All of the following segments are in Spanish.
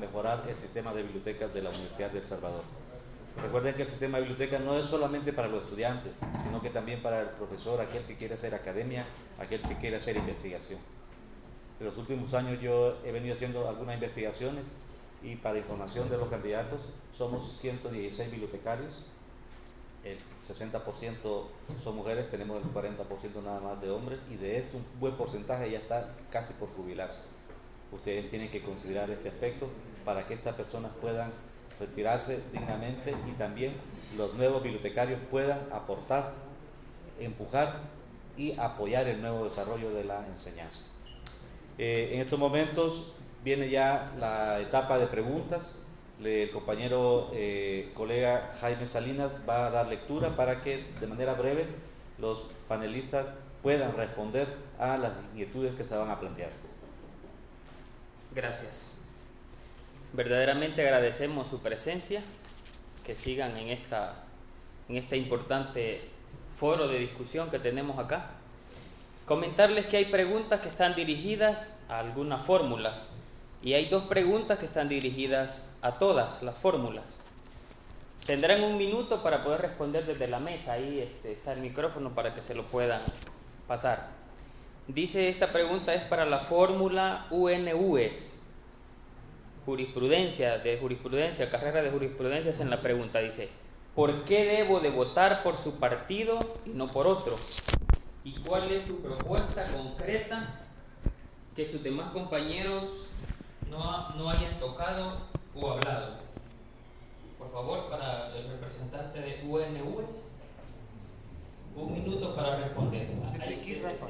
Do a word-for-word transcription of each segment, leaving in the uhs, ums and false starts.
mejorar el sistema de bibliotecas de la Universidad de El Salvador. Recuerden que el sistema de biblioteca no es solamente para los estudiantes, sino que también para el profesor, aquel que quiere hacer academia, aquel que quiere hacer investigación. En los últimos años yo he venido haciendo algunas investigaciones y para información de los candidatos somos ciento dieciséis bibliotecarios, el sesenta por ciento son mujeres, tenemos el cuarenta por ciento nada más de hombres y de esto un buen porcentaje ya está casi por jubilarse. Ustedes tienen que considerar este aspecto para que estas personas puedan retirarse dignamente y también los nuevos bibliotecarios puedan aportar, empujar y apoyar el nuevo desarrollo de la enseñanza. Eh, en estos momentos viene ya la etapa de preguntas. El compañero eh, colega Jaime Salinas va a dar lectura para que de manera breve los panelistas puedan responder a las inquietudes que se van a plantear. Gracias. Verdaderamente agradecemos su presencia, que sigan en, esta, en este importante foro de discusión que tenemos acá. Comentarles que hay preguntas que están dirigidas a algunas fórmulas y hay dos preguntas que están dirigidas a todas las fórmulas. Tendrán un minuto para poder responder desde la mesa, ahí este, está el micrófono para que se lo puedan pasar. Dice, esta pregunta es para la fórmula U N U E S. Jurisprudencia, de jurisprudencia, carrera de jurisprudencia, es en la pregunta, dice, ¿por qué debo de votar por su partido y no por otro? ¿Y cuál es su propuesta concreta que sus demás compañeros no, ha, no hayan tocado o hablado? Por favor, para el representante de U N U E S, un minuto para responder. Ahí, Rafa.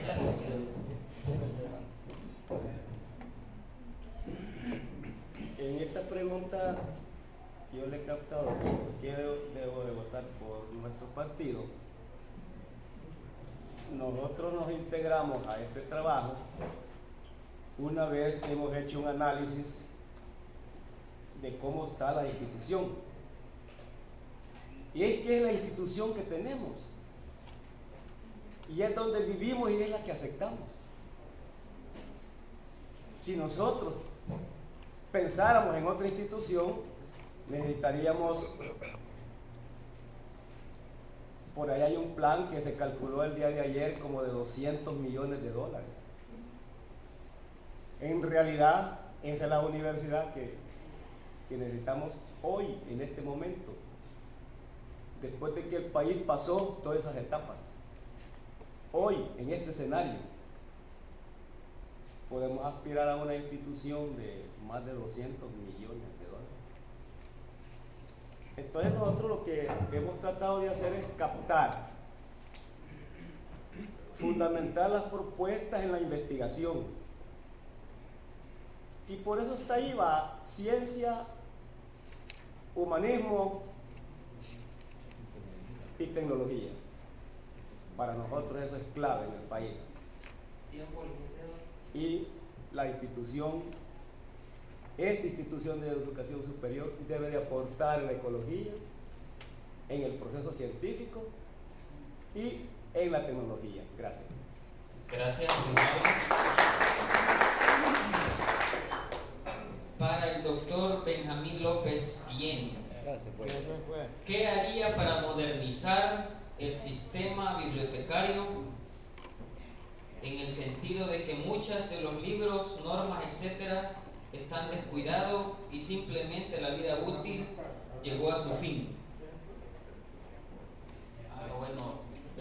En esta pregunta yo le he captado por qué debo, debo de votar por nuestro partido. Nosotros nos integramos a este trabajo una vez que hemos hecho un análisis de cómo está la institución. Y es que es la institución que tenemos. Y es donde vivimos y es la que aceptamos. Si nosotros pensáramos en otra institución, necesitaríamos, por ahí hay un plan que se calculó el día de ayer como de doscientos millones de dólares. En realidad, esa es la universidad que, que necesitamos hoy, en este momento, después de que el país pasó todas esas etapas. Hoy, en este escenario, podemos aspirar a una institución de más de doscientos millones de dólares. Entonces nosotros lo que hemos tratado de hacer es captar, fundamentar las propuestas en la investigación. Y por eso está ahí va ciencia, humanismo y tecnología. Para nosotros eso es clave en el país. Y la institución, esta institución de educación superior debe de aportar en la ecología, en el proceso científico y en la tecnología. Gracias. Gracias. Para el doctor Benjamín López Guillén, ¿qué haría para modernizar el sistema bibliotecario en el sentido de que muchas de los libros, normas, etcétera, están descuidados y simplemente la vida útil llegó a su fin? Ah, bueno,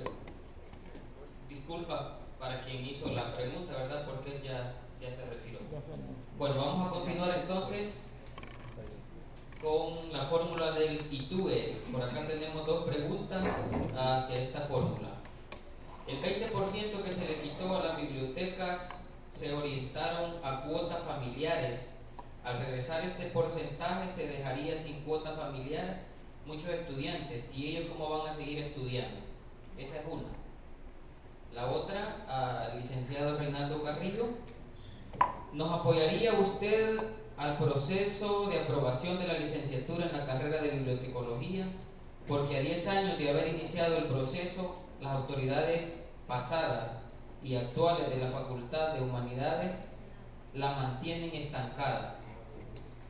disculpa para quien hizo la pregunta, ¿verdad? Porque él ya, ya se retiró. Bueno, vamos a continuar entonces con la fórmula del I T U E S. Por acá tenemos dos preguntas hacia esta fórmula. El veinte por ciento que se le quitó a las bibliotecas se orientaron a cuotas familiares. Al regresar este porcentaje se dejaría sin cuota familiar muchos estudiantes. ¿Y ellos cómo van a seguir estudiando? Esa es una. La otra, al licenciado Reinaldo Carrillo, ¿nos apoyaría usted al proceso de aprobación de la licenciatura en la carrera de bibliotecología? Porque a diez años de haber iniciado el proceso, las autoridades pasadas y actuales de la Facultad de Humanidades la mantienen estancada.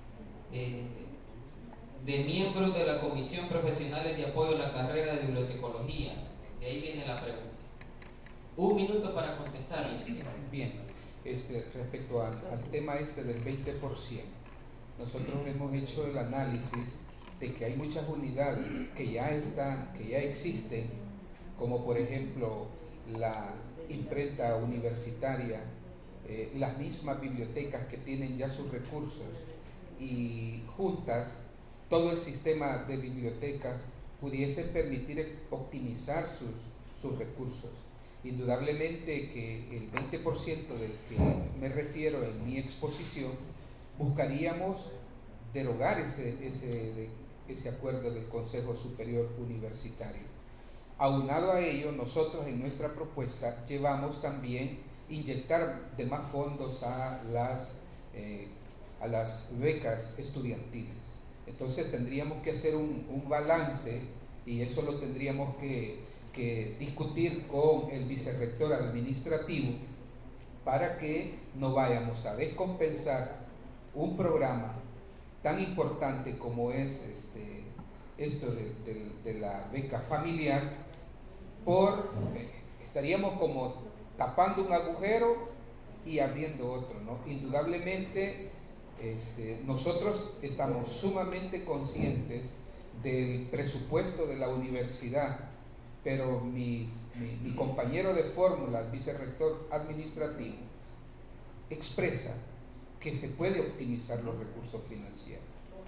de miembros de la Comisión Profesionales de Apoyo a la Carrera de Bibliotecología. De ahí viene la pregunta. Un minuto para contestar. Bien, este, respecto al, al tema este del veinte por ciento, nosotros hemos hecho el análisis de que hay muchas unidades que ya están, que ya existen, como por ejemplo la imprenta universitaria, eh, las mismas bibliotecas que tienen ya sus recursos, y juntas todo el sistema de bibliotecas pudiesen permitir optimizar sus, sus recursos. Indudablemente que el veinte por ciento del que me refiero en mi exposición, buscaríamos derogar ese, ese, ese acuerdo del Consejo Superior Universitario. Aunado a ello, nosotros en nuestra propuesta llevamos también inyectar de más fondos a las, eh, a las becas estudiantiles. Entonces tendríamos que hacer un, un balance, y eso lo tendríamos que, que discutir con el vicerrector administrativo para que no vayamos a descompensar un programa tan importante como es este, esto de, de, de la beca familiar, por eh, estaríamos como tapando un agujero y abriendo otro, ¿no? Indudablemente este, nosotros estamos sumamente conscientes del presupuesto de la universidad, pero mi, mi, mi compañero de fórmula, el vicerrector administrativo, expresa que se puede optimizar los recursos financieros.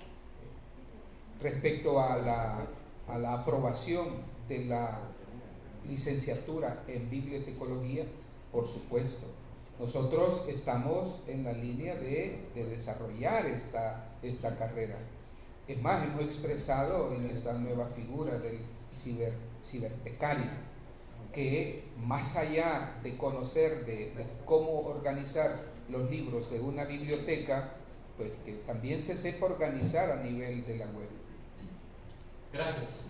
Respecto a la, a la aprobación de la licenciatura en bibliotecología, por supuesto, nosotros estamos en la línea de, de desarrollar esta, esta carrera. Es más, hemos expresado en esta nueva figura del ciber, cibertecario, que más allá de conocer de, de cómo organizar los libros de una biblioteca, pues que también se sepa organizar a nivel de la web. Gracias.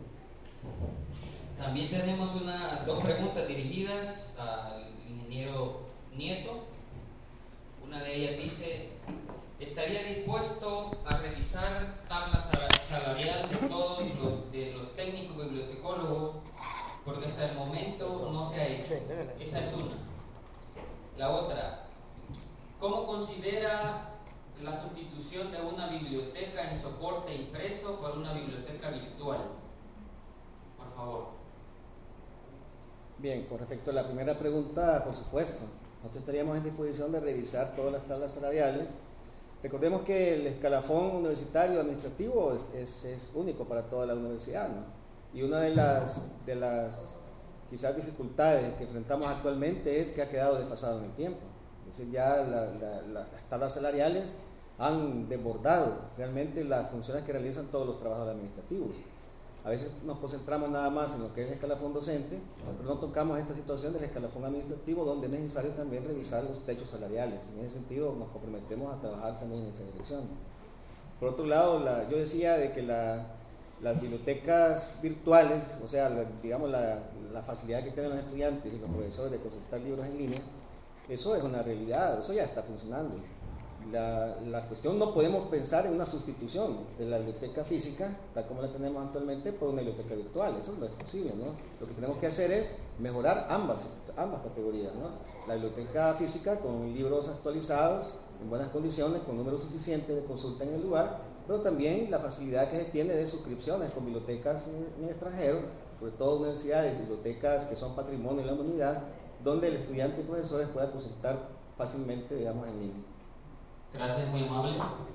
También tenemos una, dos preguntas dirigidas al ingeniero Nieto. Una de ellas dice: ¿estaría dispuesto a revisar tabla salarial de todos los, de los técnicos bibliotecólogos? Porque hasta el momento no se ha hecho. Esa es una. La otra: ¿cómo considera la sustitución de una biblioteca en soporte impreso por una biblioteca virtual? Por favor. Bien, con respecto a la primera pregunta, por supuesto, nosotros estaríamos en disposición de revisar todas las tablas salariales. Recordemos que el escalafón universitario administrativo es, es, es único para toda la universidad, ¿no? Y una de las, de las quizás dificultades que enfrentamos actualmente es que ha quedado desfasado en el tiempo. Es decir, ya la, la, las tablas salariales han desbordado realmente las funciones que realizan todos los trabajadores administrativos. A veces nos concentramos nada más en lo que es el escalafón docente, pero no tocamos esta situación del escalafón administrativo, donde es necesario también revisar los techos salariales. En ese sentido nos comprometemos a trabajar también en esa dirección. Por otro lado, la, yo decía de que la, las bibliotecas virtuales, o sea, la, digamos la, la facilidad que tienen los estudiantes y los profesores de consultar libros en línea, eso es una realidad, eso ya está funcionando. La, la cuestión, no podemos pensar en una sustitución de la biblioteca física, tal como la tenemos actualmente, por una biblioteca virtual. Eso no es posible, ¿no? Lo que tenemos que hacer es mejorar ambas, ambas categorías, ¿no? La biblioteca física con libros actualizados, en buenas condiciones, con números suficientes de consulta en el lugar, pero también la facilidad que se tiene de suscripciones con bibliotecas en, en el extranjero, sobre todo universidades y bibliotecas que son patrimonio de la humanidad, donde el estudiante y profesores puedan consultar fácilmente, digamos, en línea. Gracias, muy amable.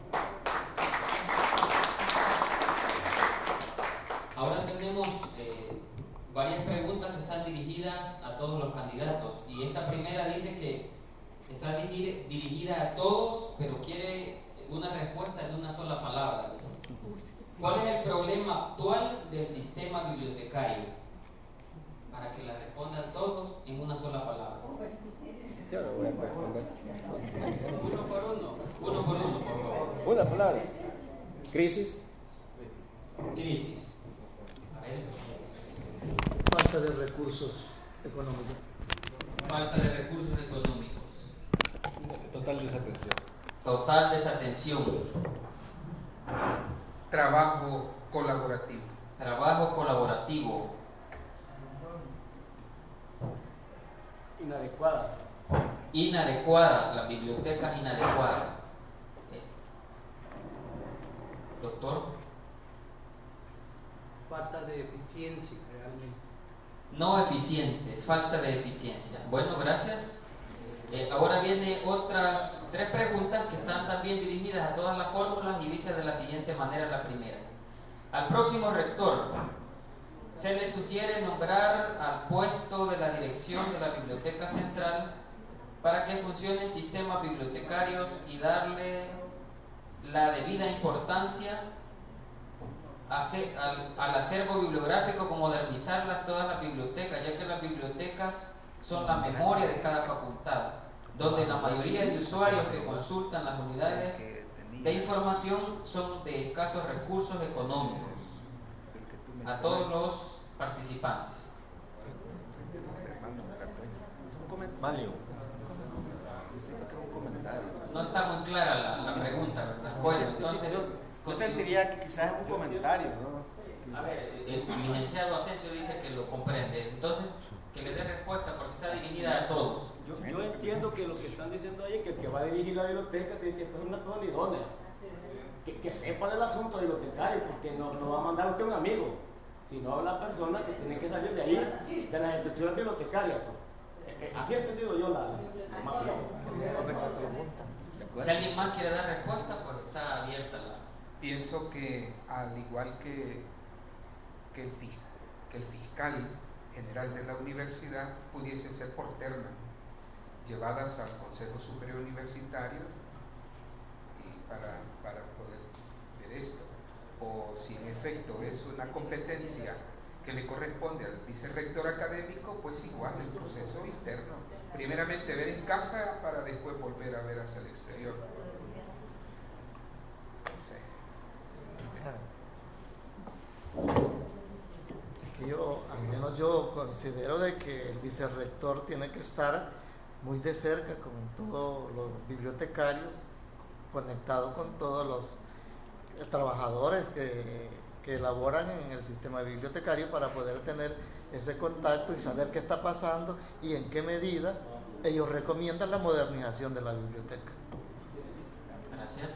Ahora tenemos eh, varias preguntas que están dirigidas a todos los candidatos, y esta primera dice que está dirigida, dirigida a todos, pero quiere una respuesta en una sola palabra. ¿Cuál es el problema actual del sistema bibliotecario? Para que la respondan todos en una sola palabra. Yo lo voy a responder. Uno por uno, uno por uno, por favor. Una palabra. Crisis. Crisis. A ver. Falta de recursos económicos. Falta de recursos económicos. Total desatención. Total desatención. trabajo colaborativo. Trabajo colaborativo. Inadecuadas. Inadecuadas, las bibliotecas inadecuadas. Eh, Doctor. Falta de eficiencia realmente. No eficientes, falta de eficiencia. Bueno, gracias. Eh, ahora vienen otras tres preguntas que están también dirigidas a todas las fórmulas y dice de la siguiente manera la primera. Al próximo rector se le sugiere nombrar al puesto de la dirección de la Biblioteca Central para que funcionen sistemas bibliotecarios y darle la debida importancia al, al acervo bibliográfico, como modernizarlas todas las bibliotecas, ya que las bibliotecas son la memoria de cada facultad, donde la mayoría de usuarios que consultan las unidades de información son de escasos recursos económicos. A todos los participantes. Mario. No está muy clara la, la pregunta, ¿verdad? Bueno, entonces... Yo sentiría que quizás es un comentario, ¿no? A ver, el licenciado Asensio dice que lo comprende, entonces que le dé respuesta porque está dirigida a todos. Yo, yo entiendo que lo que están diciendo ahí es que el que va a dirigir la biblioteca tiene que ser una persona idónea, que, que sepa del asunto bibliotecario, porque no, no va a mandar usted un amigo, sino la persona que tiene que salir de ahí, de las estructuras bibliotecarias. Pues. Eh, eh, así he entendido yo la, la, la Si alguien más quiere dar respuesta, pues está abierta la... Pienso que al igual que, que, el, que el fiscal general de la universidad pudiese ser por terna, llevadas al Consejo Superior Universitario y para, para poder ver esto. O si en efecto es una competencia que le corresponde al vicerrector académico, pues igual el proceso interno. Primeramente ver en casa para después volver a ver hacia el exterior. Es que yo, al menos yo considero de que el vicerrector tiene que estar muy de cerca con todos los bibliotecarios, conectado con todos los trabajadores que, que elaboran en el sistema bibliotecario para poder tener ese contacto y saber qué está pasando y en qué medida ellos recomiendan la modernización de la biblioteca. Gracias.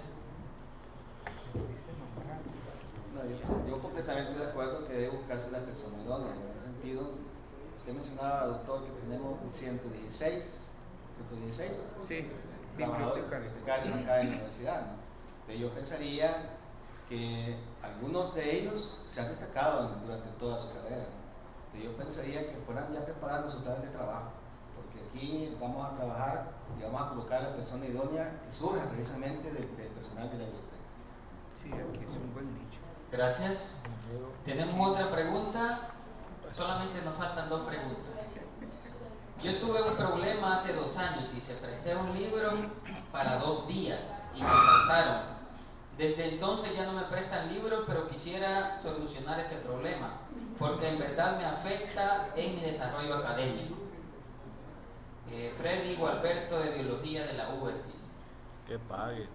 No, yo, yo completamente de acuerdo que debe buscarse la persona idónea. En ese sentido, usted mencionaba, doctor, que tenemos ciento dieciséis sí, trabajadores bibliotecarios acá en la universidad, ¿no? Entonces yo pensaría que algunos de ellos se han destacado durante toda su carrera, ¿no? Entonces yo pensaría que fueran ya preparando su plan de trabajo, porque aquí vamos a trabajar y vamos a colocar a la persona idónea que surja precisamente del, del personal de la biblioteca. Sí, aquí es un buen nicho. Gracias. Tenemos otra pregunta. Solamente nos faltan dos preguntas. Yo tuve un problema hace dos años, dice, presté un libro para dos días y me faltaron. Desde entonces ya no me prestan libros, pero quisiera solucionar ese problema, porque en verdad me afecta en mi desarrollo académico. Eh, Freddy Gualberto de Biología de la U E S dice. Que pague.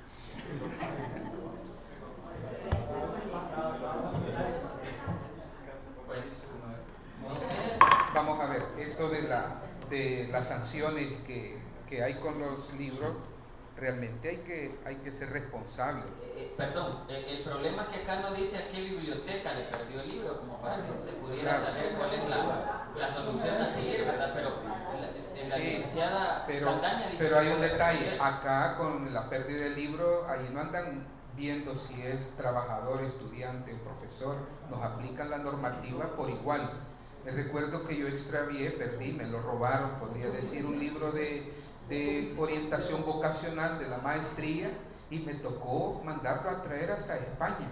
Pues, no sé. Vamos a ver, esto de, la, de las sanciones que, que hay con los libros, realmente hay que, hay que ser responsables. Eh, perdón, el, el problema es que acá no dice a qué biblioteca le perdió el libro, como para que se pudiera Claro. saber cuál es la, la solución a seguir, ¿verdad? Pero la, la Sí, licenciada pero, Saldaña dice pero hay que un le detalle, perdió. acá con la pérdida del libro, ahí no andan viendo si es trabajador, estudiante o profesor, nos aplican la normativa por igual. Les recuerdo que yo extravié, perdí, me lo robaron, podría decir, un libro de, de orientación vocacional de la maestría y me tocó mandarlo a traer hasta España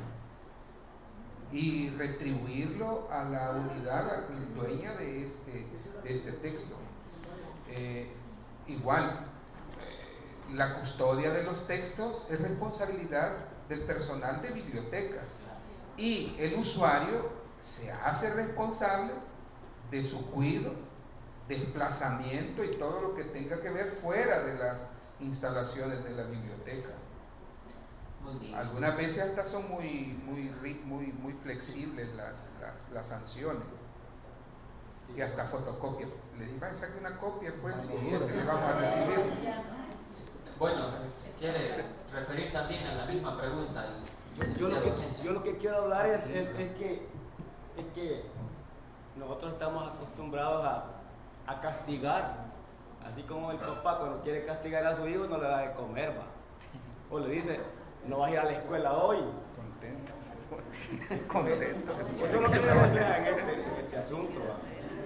y retribuirlo a la unidad dueña de este, de este texto. Eh, igual, eh, la custodia de los textos es responsabilidad del personal de bibliotecas y el usuario se hace responsable de su cuidado, desplazamiento y todo lo que tenga que ver fuera de las instalaciones de la biblioteca. Muy bien. Algunas veces hasta son muy, muy, muy, muy flexibles las, las, las sanciones. Y hasta fotocopia. Le digo, saque una copia, pues, y ese le vamos a recibir. Bueno, si quiere referir también a la misma pregunta. Yo lo que, yo lo que quiero hablar es, es, es, que, es que nosotros estamos acostumbrados a, a castigar, así como el papá cuando quiere castigar a su hijo no le da de comer, va. O le dice, no vas a ir a la escuela hoy. Contento. Contento. Eso es lo que me refleja en este, en este asunto, va.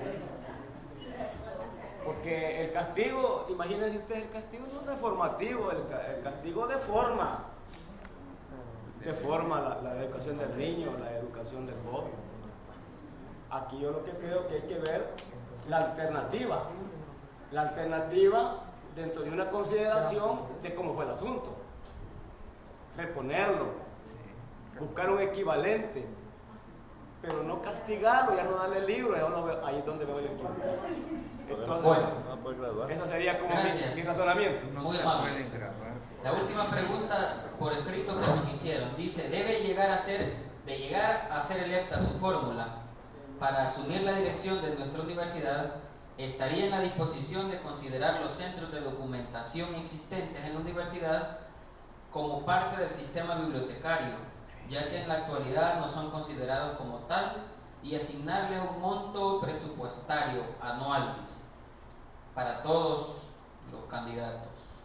Porque el castigo, imagínense ustedes, el castigo no es formativo, el, el castigo deforma. Deforma la, la educación del niño, la educación del joven. Aquí yo lo que creo que hay que ver la alternativa. La alternativa dentro de una consideración de cómo fue el asunto. Reponerlo, buscar un equivalente, pero no castigarlo, ya no darle libro, ya no veo, ahí es donde veo el equivalente. Entonces, bueno, eso sería como mi, mi razonamiento. No Muy se amable. pueden grabar. La última pregunta por escrito que nos hicieron dice: ¿debe llegar a ser, de llegar a ser electa su fórmula para asumir la dirección de nuestra universidad, estaría en la disposición de considerar los centros de documentación existentes en la universidad como parte del sistema bibliotecario, ya que en la actualidad no son considerados como tal, y asignarles un monto presupuestario anual para todos los candidatos?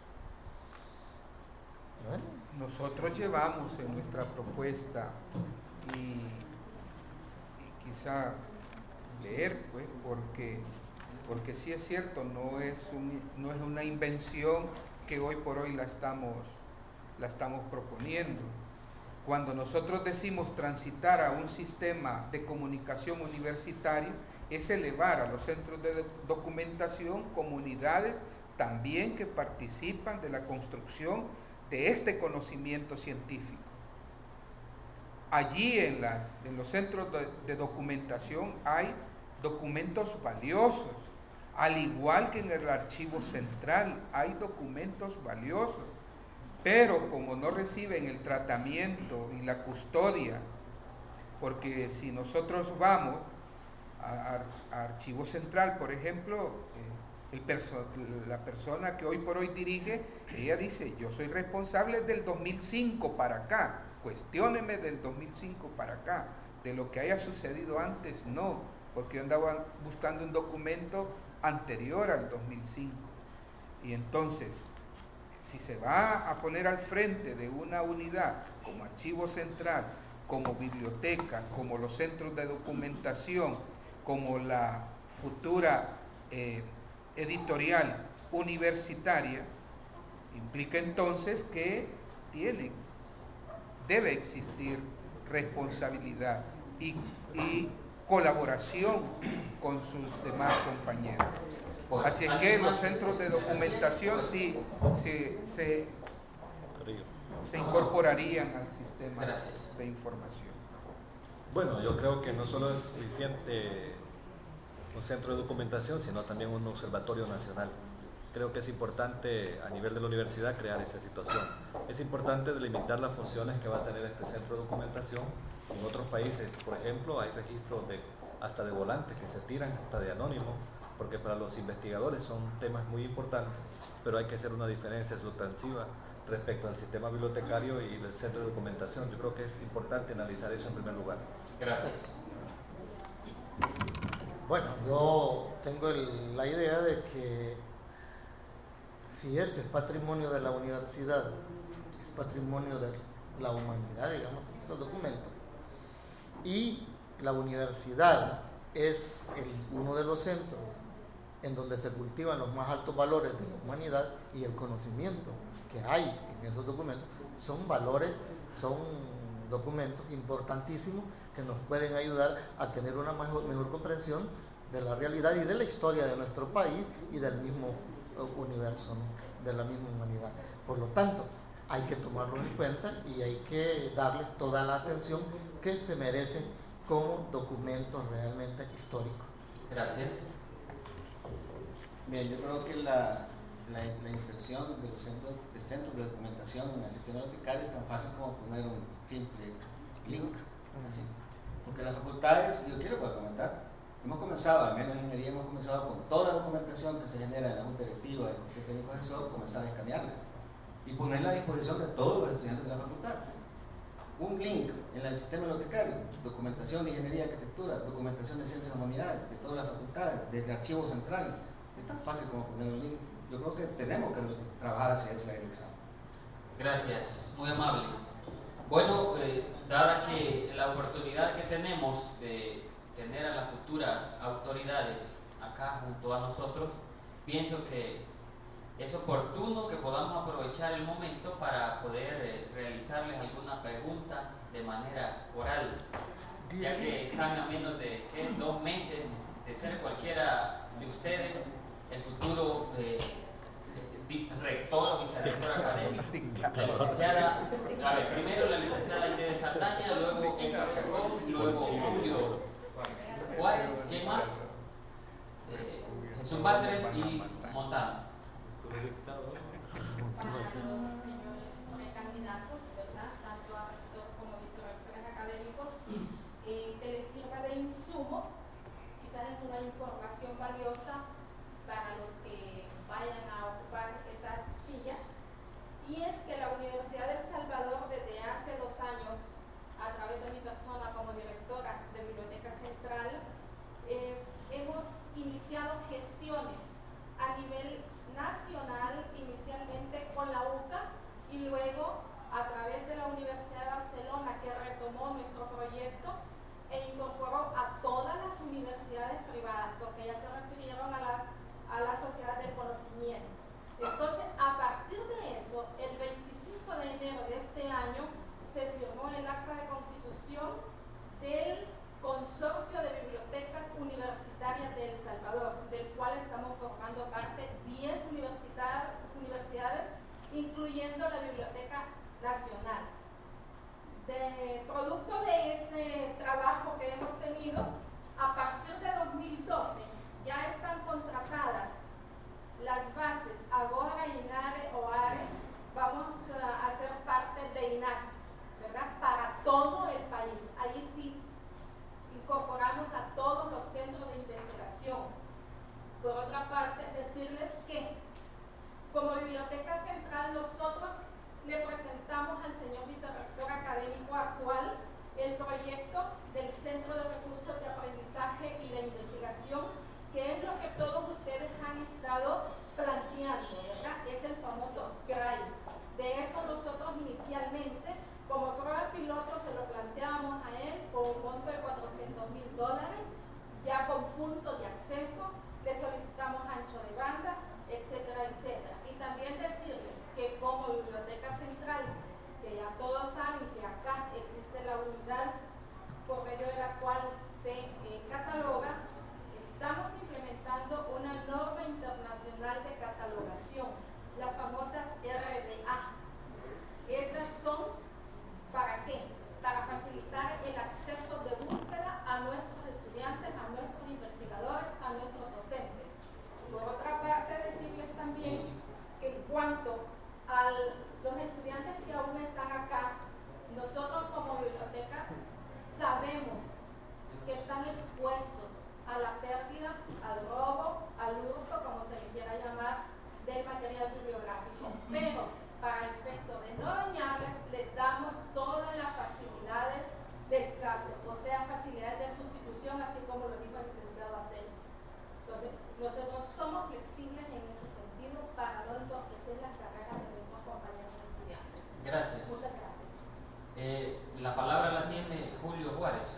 Bueno, nosotros llevamos en nuestra propuesta y, y quizás leer, pues, porque, porque sí es cierto, no es, un, no es una invención que hoy por hoy la estamos, la estamos proponiendo. Cuando nosotros decimos transitar a un sistema de comunicación universitario, es elevar a los centros de documentación comunidades también que participan de la construcción de este conocimiento científico. Allí en, las, en los centros de, de documentación hay documentos valiosos, al igual que en el archivo central hay documentos valiosos, pero como no reciben el tratamiento y la custodia, porque si nosotros vamos a, a, a archivo central, por ejemplo, eh, el perso la persona que hoy por hoy dirige, ella dice, yo soy responsable del dos mil cinco para acá, cuestióneme del dos mil cinco para acá, de lo que haya sucedido antes no, porque yo andaba buscando un documento anterior al dos mil cinco. Y entonces, si se va a poner al frente de una unidad como archivo central, como biblioteca, como los centros de documentación, como la futura eh, editorial universitaria, implica entonces que tiene, debe existir responsabilidad y, y colaboración con sus demás compañeros. Así es que los centros de documentación sí, sí se, se incorporarían al sistema Gracias. de información. Bueno, yo creo que no solo es suficiente un centro de documentación, sino también un observatorio nacional. Creo que es importante a nivel de la universidad crear esa situación. Es importante delimitar las funciones que va a tener este centro de documentación. En otros países, por ejemplo, hay registros de, hasta de volantes que se tiran, hasta de anónimos, porque para los investigadores son temas muy importantes, pero hay que hacer una diferencia sustantiva respecto al sistema bibliotecario y del centro de documentación. Yo creo que es importante analizar eso en primer lugar. Gracias. Bueno, yo tengo el, la idea de que si este es patrimonio de la universidad, es patrimonio de la humanidad, digamos, los documentos, y la universidad es el, uno de los centros en donde se cultivan los más altos valores de la humanidad, y el conocimiento que hay en esos documentos son valores, son documentos importantísimos que nos pueden ayudar a tener una mejor, mejor comprensión de la realidad y de la historia de nuestro país y del mismo universo, ¿no? De la misma humanidad. Por lo tanto, hay que tomarlos en cuenta y hay que darles toda la atención que se merecen como documentos realmente históricos. Gracias. Bien, yo creo que la, la, la inserción de los centros de, centros de documentación en el sistema bibliotecario es tan fácil como poner un simple link. Así. Porque las facultades, yo quiero para comentar, hemos comenzado, al menos en ingeniería, hemos comenzado con toda la documentación que se genera en la junta directiva, en el técnico asesor, comenzar a escanearla y ponerla a disposición de todos los estudiantes de la facultad. Un link en el sistema bibliotecario, documentación de ingeniería y arquitectura, documentación de ciencias humanidades, de todas las facultades, desde archivo central. Es tan fácil como poner un link. Yo creo que tenemos que trabajar hacia esa dirección. Gracias, muy amables. Bueno, eh, dada que la oportunidad que tenemos de tener a las futuras autoridades acá junto a nosotros, pienso que es oportuno que podamos aprovechar el momento para poder eh, realizarles alguna pregunta de manera oral, ya que están a menos de ¿qué? dos meses de ser cualquiera de ustedes el futuro eh, rector o vicerrector académico. La licenciada, a ver, primero la licenciada Irene Saldaña, luego Edgar Chacón, luego Julio Juárez, ¿quién más? Eh, Jesús Batres y Montano. Para los señores precandidatos, ¿verdad? Tanto a rector como vicerrectores académicos, eh, que les sirva de insumo, quizás es una información valiosa para los que vayan a ocupar esa silla, y es que la Universidad del Salvador desde hace dos años, a través de mi persona como directora de Biblioteca Central, eh, hemos iniciado gestiones a nivel nacional, inicialmente con la U C A y luego a través de la Universidad de Barcelona, que retomó nuestro proyecto e incorporó a todas las universidades privadas, porque ya se refirieron a la, a la sociedad del conocimiento. Entonces, a partir de eso, el veinticinco de enero de este año se firmó el acta de constitución del Consorcio de Bibliotecas Universitarias de El Salvador, del cual estamos formando parte diez universidades, incluyendo la Biblioteca Nacional. De producto de ese trabajo que hemos tenido, a partir de dos mil doce ya están contratadas las bases Agora, INARE o ARE. Vamos a ser parte de INASI, ¿verdad? Para todo el país. Ahí sí incorporamos a todos los centros de investigación. Por otra parte, decirles que como Biblioteca Central nosotros le presentamos al señor vicerrector académico actual el proyecto del Centro de Recursos de Aprendizaje y de Investigación, que es lo que todos ustedes han estado planteando, ¿verdad? Es el famoso C R A I. De eso nosotros inicialmente, como prueba piloto, se lo planteamos a él con un monto de cuatrocientos mil dólares, ya con puntos de acceso, le solicitamos ancho de banda, etcétera, etcétera. Y también decirles que como Biblioteca Central, que ya todos saben que acá existe la unidad por medio de la cual se eh, cataloga, estamos implementando una norma internacional de catalogación, las famosas R D A. Esas son, ¿para qué? Para facilitar el acceso de búsqueda a nuestros estudiantes, a nuestros investigadores, a nuestros docentes. Por otra parte, decirles también que en cuanto a los estudiantes que aún están acá, nosotros como biblioteca sabemos que están expuestos a la pérdida, al robo, al hurto, como se le quiera llamar, del material bibliográfico. Pero para efecto de no dañarles, les damos todas las facilidades del caso, o sea, facilidades de sustitución, así como lo dijo el licenciado Asensio. Entonces, nosotros somos flexibles en ese sentido para no entorpecer las carreras de nuestros compañeros estudiantes. Gracias. Muchas gracias. Eh, la palabra la tiene Julio Juárez.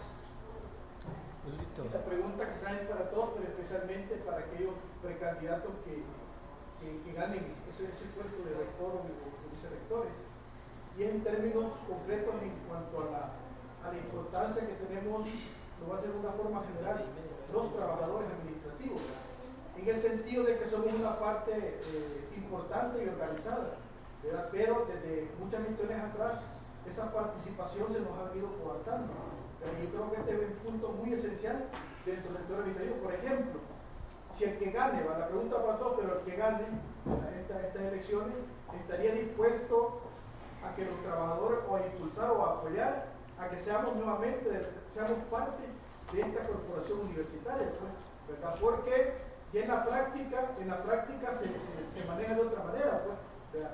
Esta pregunta quizás es para todos, pero especialmente para aquellos precandidatos que, que, que ganen ese, ese puesto de rector o de, de vicerrectores. Y es en términos concretos en cuanto a la, a la importancia que tenemos, lo voy a hacer de una forma general, los trabajadores administrativos, en el sentido de que somos una parte eh, importante y organizada, ¿verdad? Pero desde muchas gestiones atrás, esa participación se nos ha venido coartando. Yo creo que este es un punto muy esencial dentro del sector administrativo. Por ejemplo, si el que gane, va la pregunta para todos, pero el que gane esta, estas elecciones, estaría dispuesto a que los trabajadores o a impulsar o a apoyar a que seamos nuevamente, seamos parte de esta corporación universitaria, pues, ¿verdad? Porque ya en la práctica, en la práctica se, se, se maneja de otra manera, pues, ¿verdad?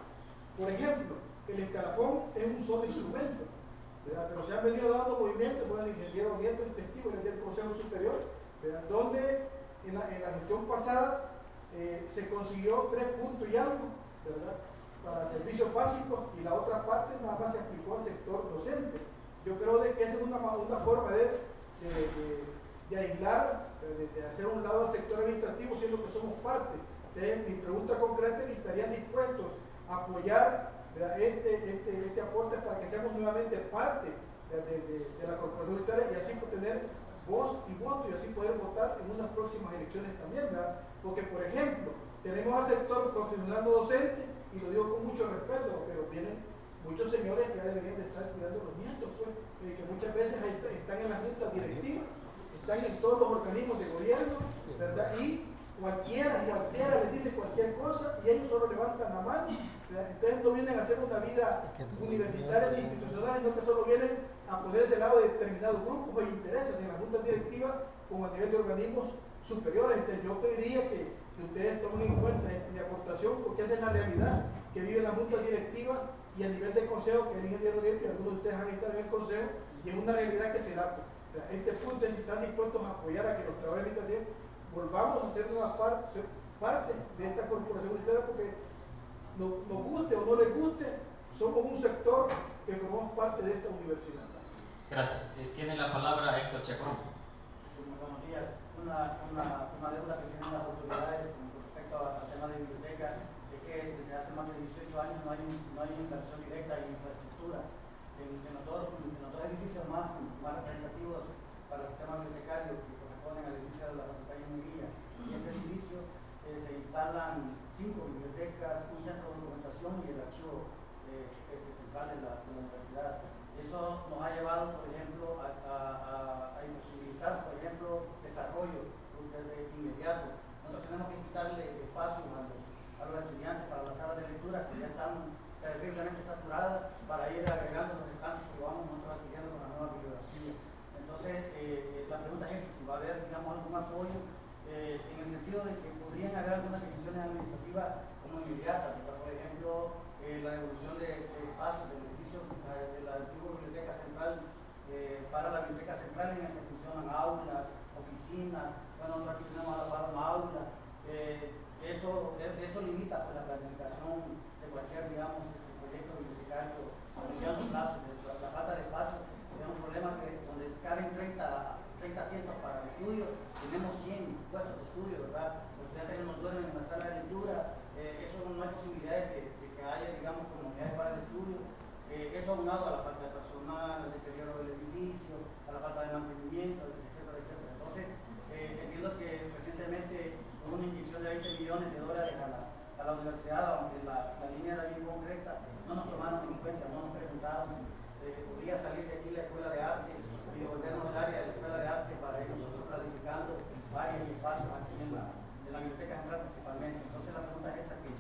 Por ejemplo, el escalafón es un solo instrumento, ¿verdad? Pero se han venido dando movimientos, bueno, el ingeniero Nieto es testigo del Consejo Superior, ¿verdad? Donde en la, en la gestión pasada eh, se consiguió tres puntos y algo, ¿verdad?, para servicios básicos, y la otra parte nada más se aplicó al sector docente. Yo creo de que esa es una, una forma de, de, de, de aislar, de, de hacer un lado al sector administrativo, siendo que somos parte. Entonces, mi pregunta concreta es que estarían dispuestos a apoyar este, este, este aporte para que seamos nuevamente parte de, de, de, de la corporación universitaria, y así tener voz y voto, y así poder votar en unas próximas elecciones también, ¿verdad? Porque, por ejemplo, tenemos al sector profesional no docente, y lo digo con mucho respeto, pero vienen muchos señores que ya deberían de estar cuidando a los nietos, pues, eh, que muchas veces están en las juntas directivas, están en todos los organismos de gobierno, ¿verdad? Y cualquiera, cualquiera les dice cualquier cosa y ellos solo levantan la mano, ¿verdad? Entonces no vienen a hacer una vida universitaria ni institucional, sino que solo vienen a ponerse al lado de determinados grupos o intereses en las juntas directivas como a nivel de organismos superiores. Entonces yo pediría que que ustedes tomen en cuenta mi aportación, porque esa es la realidad que viven las juntas directivas y a nivel de consejo, que el ingeniero Nieto y algunos de ustedes han estado en el consejo, y es una realidad que se da. Este punto es si están dispuestos a apoyar a que los trabajadores administrativos volvamos a ser una parte, parte de esta corporación universitaria, porque nos, nos guste o no les guste, somos un sector que formamos parte de esta universidad. Gracias. Tiene la palabra Héctor Chacón. Buenos días. Una, una, una deuda que tienen las autoridades con respecto al tema de biblioteca es que desde hace más de dieciocho años no hay, no hay inversión directa en infraestructura. En, en, los, dos, en los dos edificios más, más representativos para el sistema bibliotecario, que corresponden al edificio de la Facultad de Ingeniería, y en este edificio eh, se instalan cinco bibliotecas, un centro de documentación y el archivo eh, central de la, de la universidad. Eso nos ha llevado, por ejemplo, a, a, a, a imposibilitar, por ejemplo, desarrollo desde inmediato. Nosotros tenemos que quitarle espacio a los, a los estudiantes para las salas de lectura, que ya están terriblemente saturadas, para ir agregando los estantes que vamos nosotros adquiriendo con la nueva bibliografía. Entonces, eh, la pregunta es si va a haber, digamos, algún apoyo eh, en el sentido de que podrían haber algunas decisiones administrativas como inmediatas, por ejemplo, eh, la devolución de, de espacios del edificio de la antigua biblioteca central eh, para la biblioteca central, en la que funcionan aulas, oficinas. Bueno, nosotros aquí tenemos a la par una aula. Eh, eso, eso limita pues, la planificación de cualquier, digamos, proyecto bibliotecario a mediano plazo. La, la falta de espacio es un problema que donde caben treinta asientos para el estudio, tenemos cien puestos de estudio, ¿verdad? Los estudiantes que nos duermen en la sala de lectura, eh, eso no hay posibilidad de, de que haya, digamos, comunidades para el estudio. Eh, eso aunado a la falta de personal, al deterioro del edificio, a la falta de mantenimiento, etcétera, etcétera. Entonces, eh, entiendo que recientemente hubo una inyección de veinte millones de dólares a la, a la universidad, aunque la, la línea era bien concreta, no nos tomaron en cuenta, no nos preguntaron si eh, podría salir de aquí la escuela de arte y volvernos al área de la escuela de arte para ir nosotros planificando varios espacios aquí en la, en la biblioteca central principalmente. Entonces, la pregunta es esa, que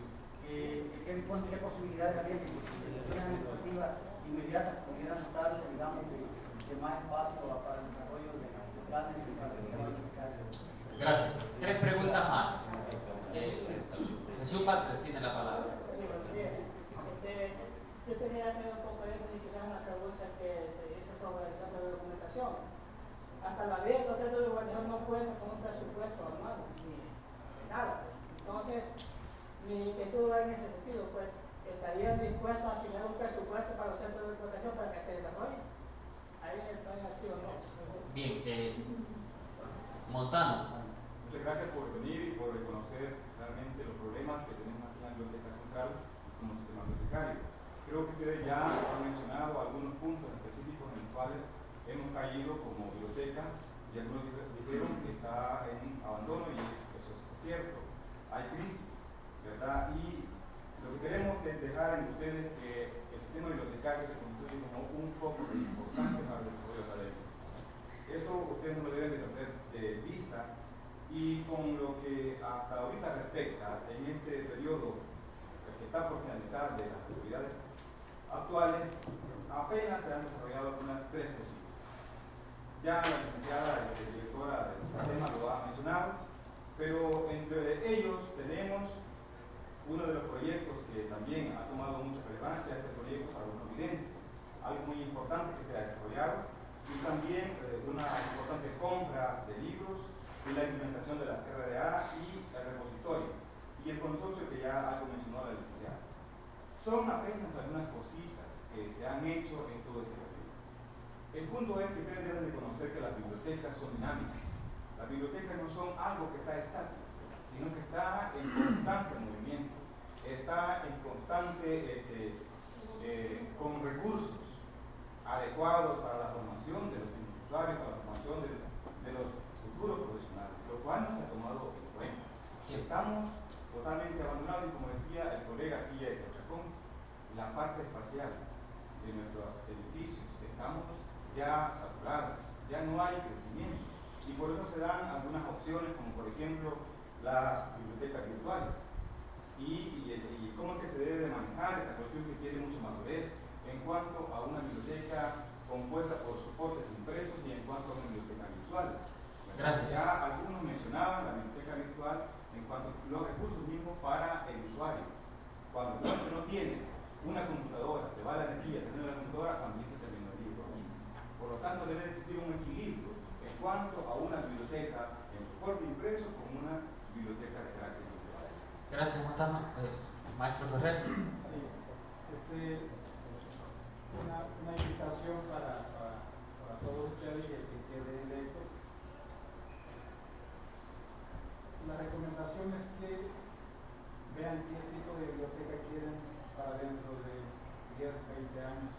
¿qué, qué posibilidades había de decisiones administrativas inmediatas pudieran darle, digamos, de, de más espacio para el desarrollo de planes y para el planificación? Gracias. Tres preguntas más. Eh, Jesús Patres tiene la palabra. Este, yo quería tener un poco de quizás una pregunta que se hizo sobre el centro de documentación. Hasta la vez los centros de documentación no cuentan con un presupuesto anual, ni nada. Entonces, mi inquietud en ese sentido, pues, ¿estarían dispuestos a asignar un presupuesto para los centros de documentación para que se desarrollen? Ahí está así o no. Bien, eh, Montano. Muchas gracias por venir y por reconocer realmente los problemas que tenemos aquí en la Biblioteca Central como sistema bibliotecario. Creo que ustedes ya han mencionado algunos puntos específicos en los cuales hemos caído como biblioteca y algunos dijeron que está en abandono y eso es cierto. Hay crisis, ¿verdad? Y lo que queremos es dejar en ustedes que el sistema bibliotecario se constituye como un foco de importancia para el desarrollo académico. Eso ustedes no lo deben de perder de vista, Y con lo que hasta ahorita respecta, en este periodo que está por finalizar de las autoridades actuales, apenas se han desarrollado unas tres cositas. Ya la licenciada la directora del sistema lo ha mencionado, pero entre ellos tenemos uno de los proyectos que también ha tomado mucha relevancia, es el proyecto para los no videntes, algo muy importante que se ha desarrollado, y también eh, una importante compra de libros y la implementación de las R D A y el repositorio, y el consorcio que ya algo mencionó la licenciada. Son apenas algunas cositas que se han hecho en todo este periodo. El punto es que ustedes deben de conocer que las bibliotecas son dinámicas. Las bibliotecas no son algo que está estático, sino que está en constante movimiento, está en constante, este, eh, con recursos adecuados para la formación de los mismos usuarios, para la formación de, de los futuros profesionales, lo cual no se ha tomado en cuenta. Estamos totalmente abandonados y, como decía el colega aquí de Cochacón, la parte espacial de nuestros edificios, estamos ya saturados, ya no hay crecimiento, y por eso se dan algunas opciones, como por ejemplo las bibliotecas virtuales, y, y, y cómo es que se debe de manejar esta cuestión que tiene mucha madurez en cuanto a una biblioteca compuesta por soportes impresos y en cuanto a una biblioteca virtual. Gracias. Ya algunos mencionaban la biblioteca virtual en cuanto a los recursos mismos para el usuario. Cuando el usuario no tiene una computadora, se va la energía, se tiene la computadora, también se termina el libro. Por lo tanto, debe existir un equilibrio en cuanto a una biblioteca en soporte impreso con una biblioteca de carácter virtual. Gracias, Montano. Eh, Maestro Ferrer. Sí, este, una, una invitación para, para, para todos ustedes y el que quede electo. La recomendación es que vean qué tipo de biblioteca quieren para dentro de diez, veinte años.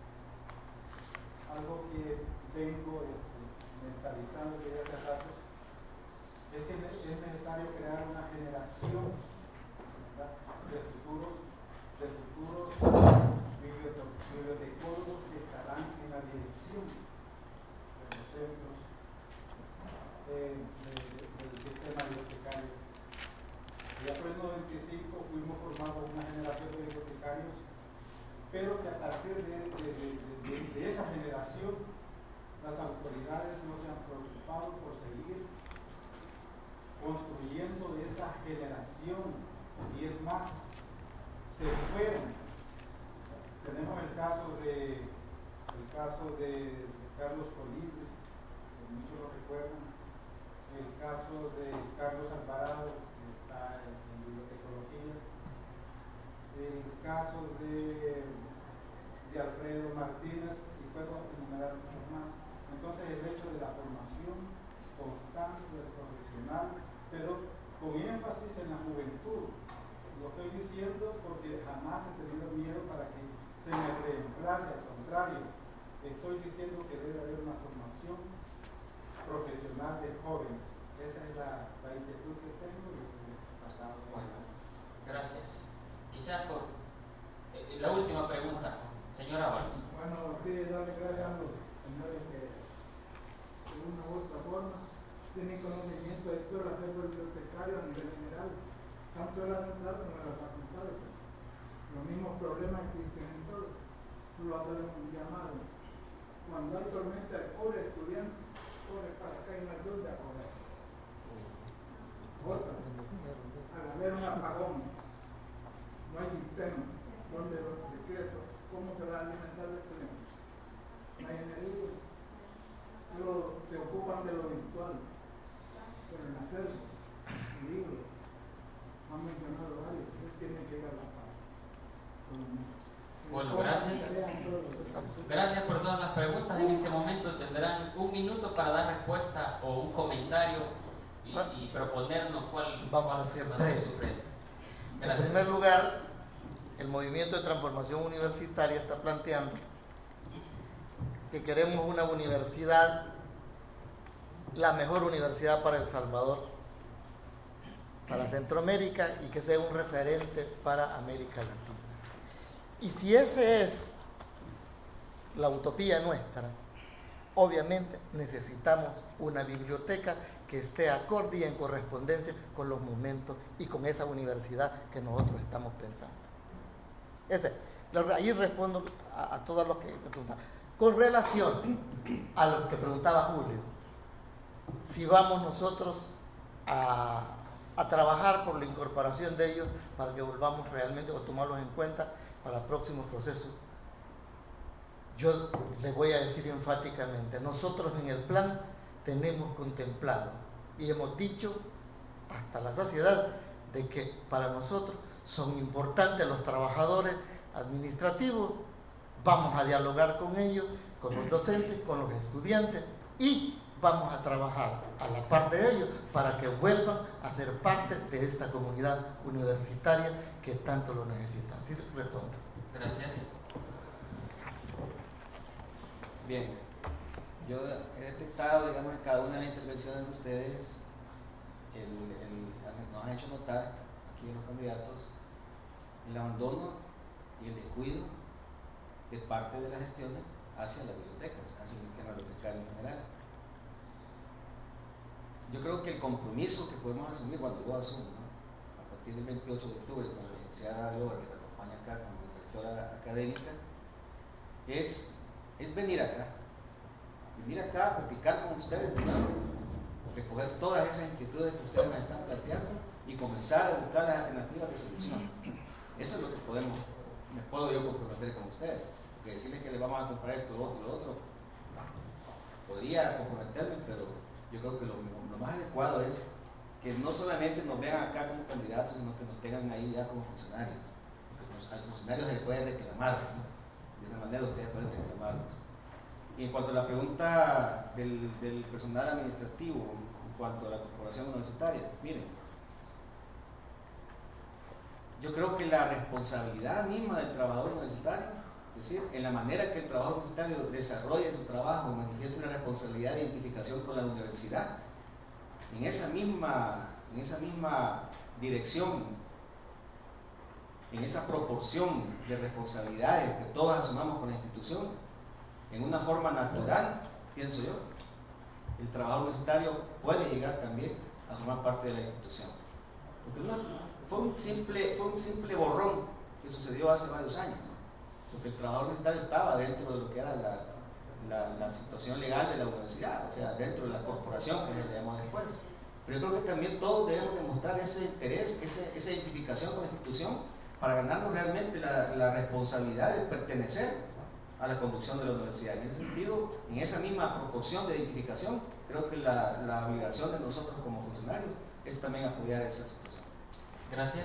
Algo que vengo este, mentalizando desde hace rato es que es necesario crear una generación, ¿verdad?, de futuros, de futuros bibliotecólogos que estarán en la dirección de los centros eh, de, de, del sistema bibliotecario. Ya por el noventa y cinco fuimos formados una generación de bibliotecarios, pero que a partir de, de, de, de, de esa generación las autoridades no se han preocupado por seguir construyendo esa generación, y es más, se fueron. O sea, tenemos el caso de el caso de, de Carlos Colibres, que muchos lo recuerdan, el caso de Carlos Alvarado, que está en, en bibliotecología, el caso de, de Alfredo Martínez, y puedo enumerar muchos más. Entonces, el hecho de la formación constante del profesional, pero con énfasis en la juventud. Lo estoy diciendo porque jamás he tenido miedo para que se me reemplace, al contrario, estoy diciendo que debe haber una formación profesional de jóvenes. Esa es la, la inquietud que tengo y que he pasado. Bueno, gracias. Quizás por eh, la última pregunta, señora Ábalos. Bueno, sí, darle gracias a los señores que de una u otra forma tienen conocimiento de todo el acervo bibliotecario a nivel general, tanto en la central como en las facultades. Los mismos problemas existen en todo. Solo hacer un llamado. Cuando hay tormenta, el pobre estudiante corre para acá y no hay dónde a correr. Otra, al haber un apagón, no hay sistema donde los decretos, ¿cómo se va a alimentar el estudiante? No hay energía. Solo se ocupan de lo virtual. Pero en hacer libros, han mencionado varios, tienen que ir a la paz. Bueno, gracias. Gracias por todas las preguntas. En este momento tendrán un minuto para dar respuesta o un comentario y, y proponernos cuál vamos cuál a hacer va tres. su reto. En primer lugar, el Movimiento de Transformación Universitaria está planteando que queremos una universidad, la mejor universidad para El Salvador, para Centroamérica, y que sea un referente para América Latina. Y si esa es la utopía nuestra, obviamente necesitamos una biblioteca que esté acorde y en correspondencia con los momentos y con esa universidad que nosotros estamos pensando. Ese, ahí respondo a, a todos los que me preguntaban. Con relación a lo que preguntaba Julio, si vamos nosotros a, a trabajar por la incorporación de ellos para que volvamos realmente o tomarlos en cuenta para próximos procesos, yo les voy a decir enfáticamente, nosotros en el plan tenemos contemplado y hemos dicho hasta la saciedad de que para nosotros son importantes los trabajadores administrativos, vamos a dialogar con ellos, con los docentes, con los estudiantes y vamos a trabajar a la par de ellos para que vuelvan a ser parte de esta comunidad universitaria que tanto lo necesita. Así respondo. Gracias. Bien, yo he detectado, digamos, en cada una de las intervenciones de ustedes, el, el, nos han hecho notar, aquí en los candidatos, el abandono y el descuido de parte de las gestiones hacia las bibliotecas, hacia el sistema bibliotecario en general. Yo creo que el compromiso que podemos asumir, cuando yo asumo, ¿no?, a partir del veintiocho de octubre, con la licenciada Lola, que me acompaña acá como directora académica, es, es venir acá, venir acá a platicar con ustedes, ¿no?, recoger todas esas inquietudes que ustedes me están planteando y comenzar a buscar las alternativas de solución. Eso es lo que podemos, me puedo yo comprometer con ustedes, porque decirles que les vamos a comprar esto, lo otro, lo otro, podría comprometerme, pero yo creo que lo, lo más adecuado es que no solamente nos vean acá como candidatos, sino que nos tengan ahí ya como funcionarios, porque los, a los funcionarios se les puede reclamar, ¿no?, de esa manera ustedes pueden reclamarlos. Y en cuanto a la pregunta del, del personal administrativo, en cuanto a la corporación universitaria, miren, yo creo que la responsabilidad misma del trabajador universitario, es decir, en la manera que el trabajador universitario desarrolla su trabajo, manifiesta una responsabilidad de identificación con la universidad, en esa misma, en esa misma dirección, en esa proporción de responsabilidades que todos asumamos con la institución, en una forma natural, pienso yo, el trabajador universitario puede llegar también a formar parte de la institución. Porque no, fue, un simple, fue un simple borrón que sucedió hace varios años, porque el trabajador universitario estaba dentro de lo que era la, la, la situación legal de la universidad, o sea, dentro de la corporación que le llamamos después. Pero yo creo que también todos debemos demostrar ese interés, ese, esa identificación con la institución para ganarnos realmente la, la responsabilidad de pertenecer a la conducción de la universidad. En ese sentido, en esa misma proporción de identificación, creo que la, la obligación de nosotros como funcionarios es también apoyar esa situación. Gracias.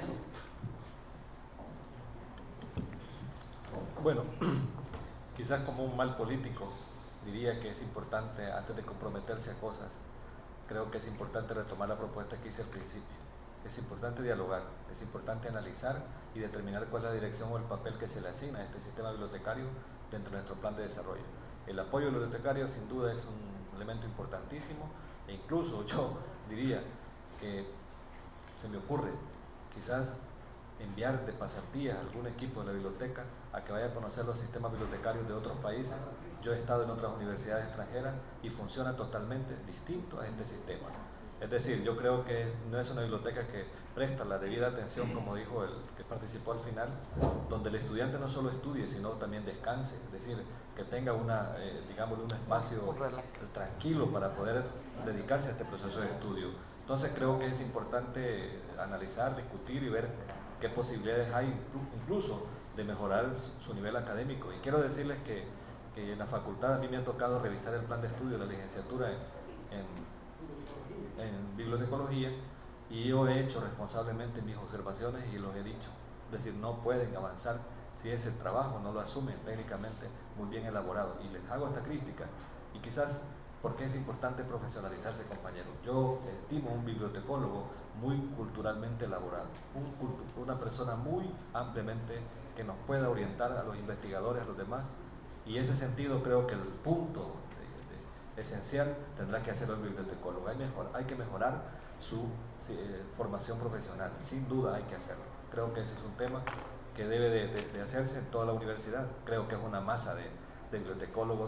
Bueno, quizás como un mal político diría que es importante, antes de comprometerse a cosas, creo que es importante retomar la propuesta que hice al principio. Es importante dialogar, es importante analizar y determinar cuál es la dirección o el papel que se le asigna a este sistema bibliotecario dentro de nuestro plan de desarrollo. El apoyo bibliotecario sin duda es un elemento importantísimo e incluso yo diría que se me ocurre quizás enviar de pasantías a algún equipo de la biblioteca a que vaya a conocer los sistemas bibliotecarios de otros países. Yo he estado en otras universidades extranjeras y funciona totalmente distinto a este sistema. Es decir, yo creo que es, no es una biblioteca que presta la debida atención, como dijo el que participó al final, donde el estudiante no solo estudie, sino también descanse, es decir, que tenga una, eh, digamos, un espacio tranquilo para poder dedicarse a este proceso de estudio. Entonces creo que es importante analizar, discutir y ver qué posibilidades hay incluso de mejorar su nivel académico. Y quiero decirles que, que en la facultad a mí me ha tocado revisar el plan de estudio de la licenciatura en, en, en bibliotecología, y yo he hecho responsablemente mis observaciones y los he dicho. Es decir, no pueden avanzar si ese trabajo no lo asumen técnicamente muy bien elaborado. Y les hago esta crítica, y quizás porque es importante profesionalizarse, compañeros. Yo estimo un bibliotecólogo muy culturalmente elaborado, un, una persona muy ampliamente que nos pueda orientar a los investigadores, a los demás, y en ese sentido creo que el punto de, de, esencial tendrá que hacerlo el bibliotecólogo. Hay, mejor, hay que mejorar su eh, formación profesional, sin duda hay que hacerlo. Creo que ese es un tema que debe de, de, de hacerse en toda la universidad. Creo que es una masa de, de bibliotecólogos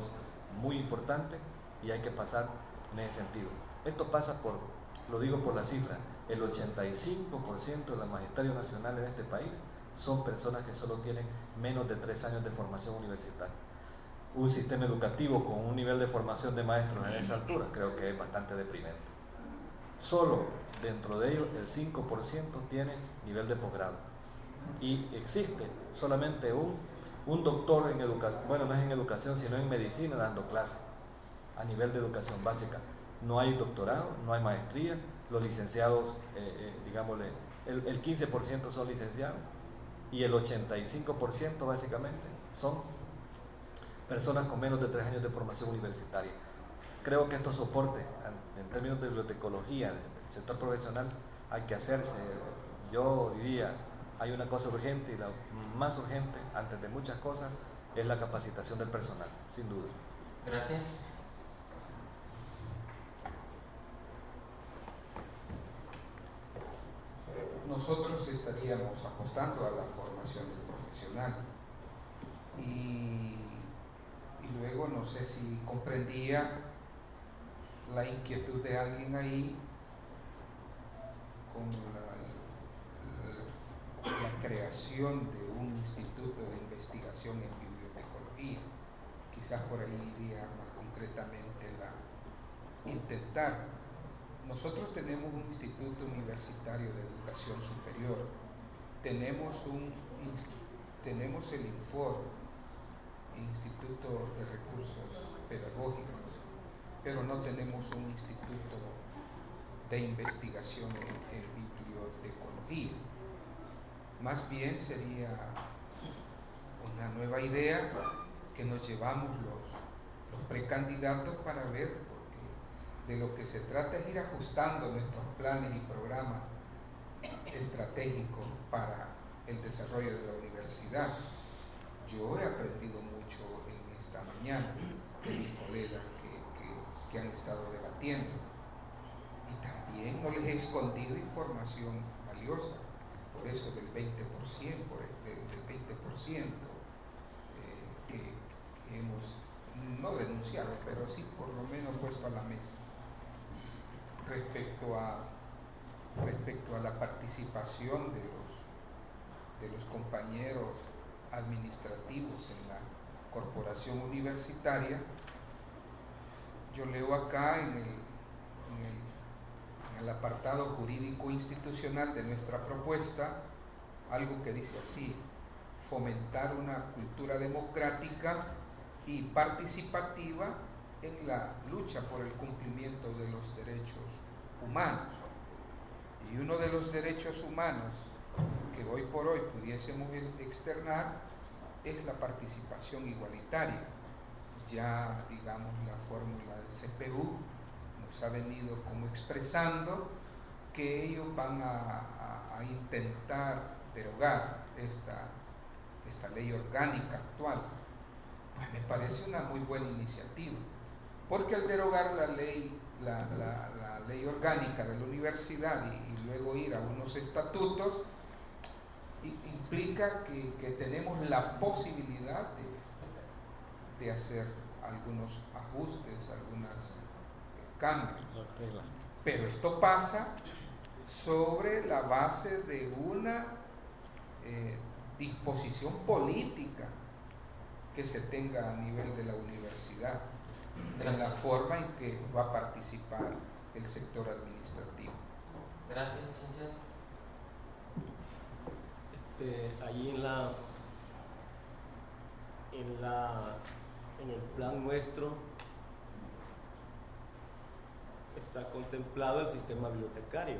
muy importante y hay que pasar en ese sentido. Esto pasa por, lo digo por la cifra, el ochenta y cinco por ciento de la magisterio nacional en este país son personas que solo tienen menos de tres años de formación universitaria. Un sistema educativo con un nivel de formación de maestros en esa altura creo que es bastante deprimente. Solo dentro de ellos el cinco por ciento tiene nivel de posgrado y existe solamente un, un doctor en educación, bueno, no es en educación sino en medicina dando clases a nivel de educación básica. No hay doctorado, no hay maestría, los licenciados, eh, eh, digámosle, el, el quince por ciento son licenciados y el ochenta y cinco por ciento básicamente son personas con menos de tres años de formación universitaria. Creo que estos soportes en términos de bibliotecología, del sector profesional, hay que hacerse. Yo diría, hay una cosa urgente y la más urgente, antes de muchas cosas, es la capacitación del personal, sin duda. Gracias. Nosotros estaríamos apostando a la formación del profesional y, y luego no sé si comprendía la inquietud de alguien ahí con la, la, la creación de un instituto de investigación en bibliotecología. Quizás por ahí iría más concretamente la intentar. Nosotros tenemos un instituto universitario de educación superior, tenemos, un, tenemos el INFOR, Instituto de Recursos Pedagógicos, pero no tenemos un instituto de investigación en, en bibliotecología. Más bien sería una nueva idea que nos llevamos los, los precandidatos para ver. De lo que se trata es ir ajustando nuestros planes y programas estratégicos para el desarrollo de la universidad. Yo he aprendido mucho en esta mañana de mis colegas que, que, que han estado debatiendo y también no les he escondido información valiosa, por eso del veinte por ciento, por el, del veinte por ciento eh, que, que hemos no denunciado, pero sí por lo menos puesto a la mesa. Respecto a, respecto a la participación de los, de los compañeros administrativos en la corporación universitaria, yo leo acá en el, en el, en el apartado jurídico institucional de nuestra propuesta algo que dice así: fomentar una cultura democrática y participativa en la lucha por el cumplimiento de los derechos humanos. Y uno de los derechos humanos que hoy por hoy pudiésemos externar es la participación igualitaria. Ya, digamos, la fórmula del C P U nos ha venido como expresando que ellos van a, a, a intentar derogar esta, esta ley orgánica actual. Pues me parece una muy buena iniciativa. Porque al derogar la ley, la, la, la ley orgánica de la universidad y, y luego ir a unos estatutos, y, implica que, que tenemos la posibilidad de, de hacer algunos ajustes, algunos cambios. Pero esto pasa sobre la base de una eh, disposición política que se tenga a nivel de la universidad. En la forma en que va a participar el sector administrativo. Gracias, licenciado. Este, allí en la, en la, en el plan nuestro está contemplado el sistema bibliotecario.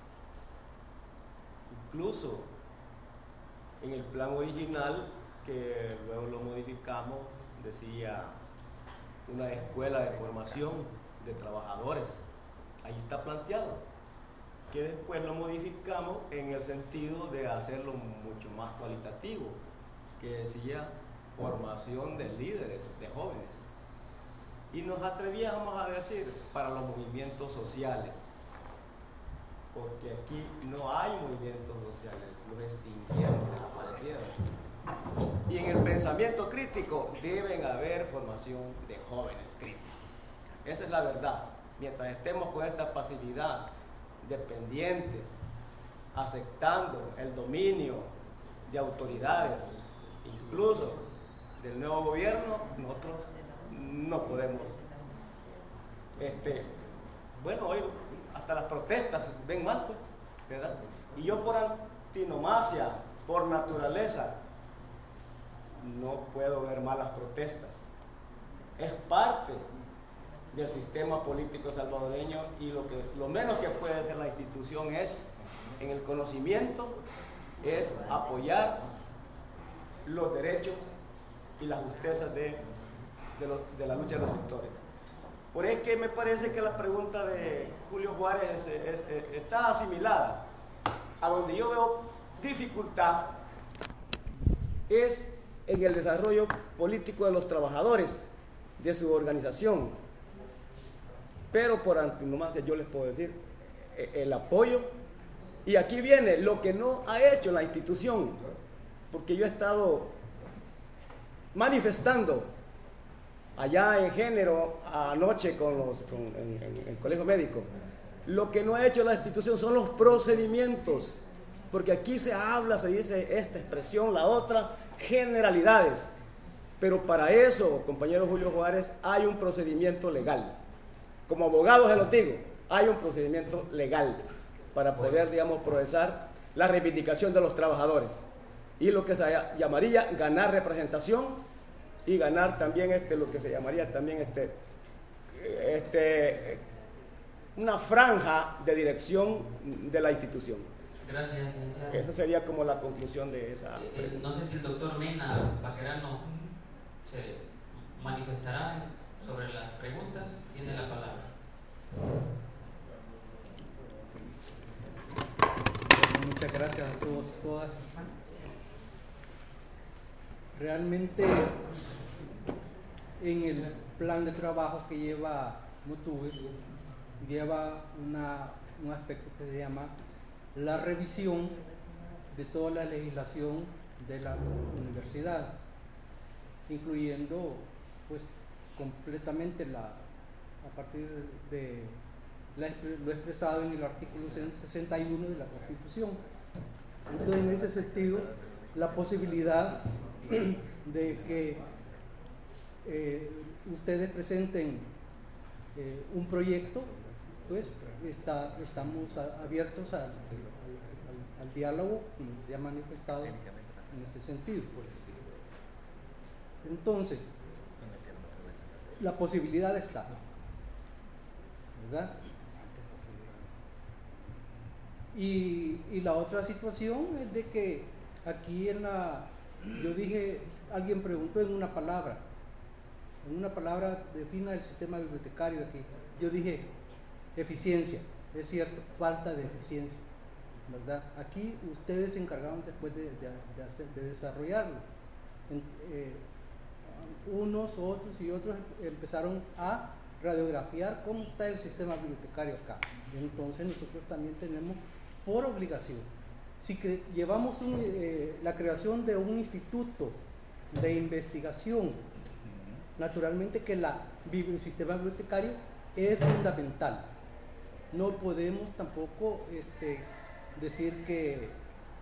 Incluso en el plan original, que luego lo modificamos, decía una escuela de formación de trabajadores. Ahí está planteado, que después lo modificamos en el sentido de hacerlo mucho más cualitativo, que decía formación de líderes, de jóvenes. Y nos atrevíamos a decir para los movimientos sociales, porque aquí no hay movimientos sociales, los extinguieron, desaparecieron. Y en el pensamiento crítico deben haber formación de jóvenes críticos. Esa es la verdad. Mientras estemos con esta pasividad, dependientes, aceptando el dominio de autoridades, incluso del nuevo gobierno, nosotros no podemos. Este, bueno, hoy hasta las protestas ven mal, pues, ¿verdad? Y yo por antinomacia, por naturaleza, no puedo ver malas protestas. Es parte del sistema político salvadoreño y lo, que, lo menos que puede hacer la institución es, en el conocimiento, es apoyar los derechos y las justezas de, de, los, de la lucha de los sectores. Por eso es que me parece que la pregunta de Julio Juárez es, es, es, está asimilada. A donde yo veo dificultad es en el desarrollo político de los trabajadores, de su organización. Pero por antinomacia yo les puedo decir el apoyo. Y aquí viene lo que no ha hecho la institución, porque yo he estado manifestando allá en Género anoche con los, con, en, en, en el colegio médico. Lo que no ha hecho la institución son los procedimientos, porque aquí se habla, se dice esta expresión, la otra, generalidades. Pero para eso, compañero Julio Juárez, hay un procedimiento legal. Como abogado se los digo, hay un procedimiento legal para poder, digamos, procesar la reivindicación de los trabajadores. Y lo que se llamaría ganar representación y ganar también este, lo que se llamaría también este, este, una franja de dirección de la institución. Gracias, licenciado. Esa sería como la conclusión de esa eh, pregunta. No sé si el doctor Mena Paquerano se manifestará sobre las preguntas. Tiene la palabra. Muchas gracias a todos y todas. Realmente en el plan de trabajo que lleva Mutúes lleva una, un aspecto que se llama la revisión de toda la legislación de la universidad, incluyendo pues completamente la, a partir de la, lo expresado en el artículo sesenta y uno de la Constitución. Entonces, en ese sentido, la posibilidad de que eh, ustedes presenten eh, un proyecto, pues está, estamos a, abiertos a, al, al, al diálogo, como se ha manifestado en este sentido. Entonces, la posibilidad está, ¿verdad? Y, y la otra situación es de que aquí en la, yo dije, alguien preguntó en una palabra, en una palabra defina el sistema bibliotecario aquí. Yo dije eficiencia, es cierto, falta de eficiencia, ¿verdad? Aquí ustedes se encargaron después de, de, de, hacer, de desarrollarlo. En, eh, unos, otros y otros empezaron a radiografiar cómo está el sistema bibliotecario acá. Y entonces nosotros también tenemos por obligación, si que llevamos un, eh, la creación de un instituto de investigación, naturalmente que la, el sistema bibliotecario es fundamental. No podemos tampoco este, decir que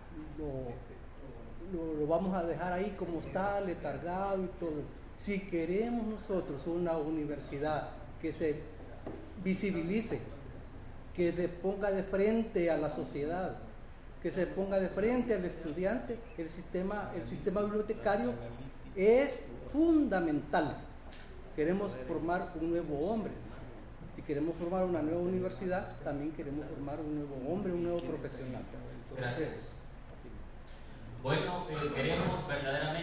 lo, lo, lo vamos a dejar ahí como está, letargado y todo. Si queremos nosotros una universidad que se visibilice, que se ponga de frente a la sociedad, que se ponga de frente al estudiante, el sistema, el sistema bibliotecario es fundamental. Queremos formar un nuevo hombre. Si queremos formar una nueva universidad, también queremos formar un nuevo hombre, un nuevo profesional. Gracias. Bueno, eh, queremos verdaderamente